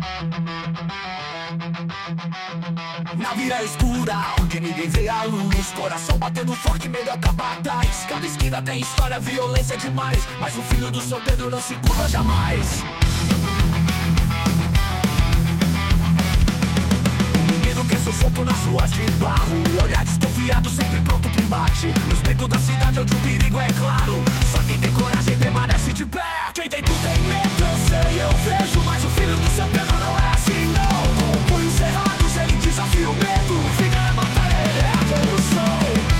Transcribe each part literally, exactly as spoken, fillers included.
Na vila escura, onde ninguém vê a luz, coração batendo forte, medo acabar atrás. Cada esquina tem história, violência demais, mas o filho do seu Pedro não se curva jamais. O menino que sufoco nas ruas de barro, olhar desconfiado, sempre pronto pro embate. Nos becos da cidade onde o perigo é claro, só quem tem coragem permanece de pé. Quem tem tudo tem medo, eu sei, eu vejo, mas o filho do seu Pedro não é assim não. Com punhos cerrados ele desafia o medo, fica a batalha, ele é a revolução.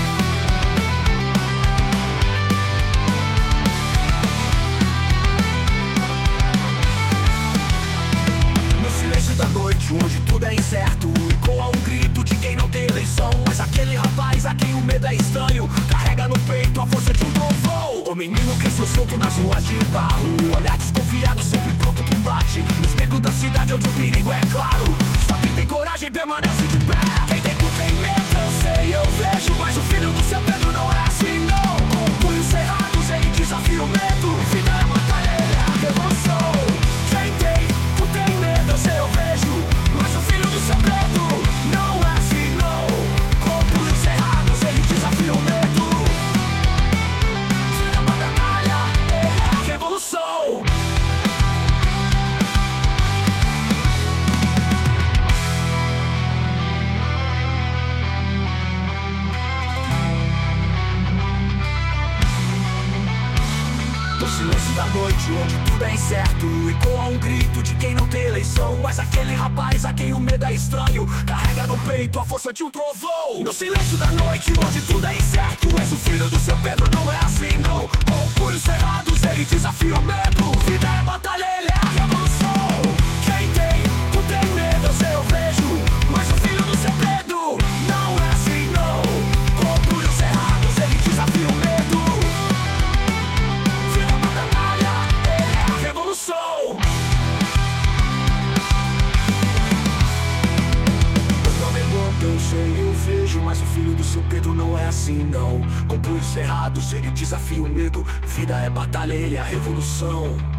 No silêncio da noite, onde tudo é incerto, ecoa um grito de quem não tem eleição. Mas aquele rapaz a quem o medo é estranho, carrega no peito a força de um trovão. O menino cresceu solto nas ruas de barro, olhar desconfiado, sempre pronto pro embate. Nos becos da cidade onde o perigo é claro, só quem tem coragem permanece de pé. Quem tem cu tem medo, eu sei, eu vejo, mas o filho do seu Pedro não é assim não. Com punhos cerrados ele desafia o medo, vida é batalha, ele é a revolução. Quem tem cu tem medo, eu sei, eu vejo, mas o filho do seu Pedro não é assim não. Com punhos cerrados ele desafia o medo, vida é batalha, ele é a revolução. No silêncio da noite, onde tudo é incerto, ecoa um grito de quem não tem eleição. Mas aquele rapaz a quem o medo é estranho, carrega no peito a força de um trovão. No silêncio da noite, onde tudo é incerto, és o filho do seu Pedro, não é assim não. Com punhos cerrados ele desafia o medo, vida é batalha, ele é a revolução. Quem tem, tu tem medo, eu sei, eu vejo, mas o filho do seu Pedro não é assim não. Com punhos cerrados ele desafia o medo, revolução. Eu sei, eu vejo, mas o filho do seu Pedro não é assim não. Com punhos cerrados ele desafia o medo, vida é batalha, ele é a revolução.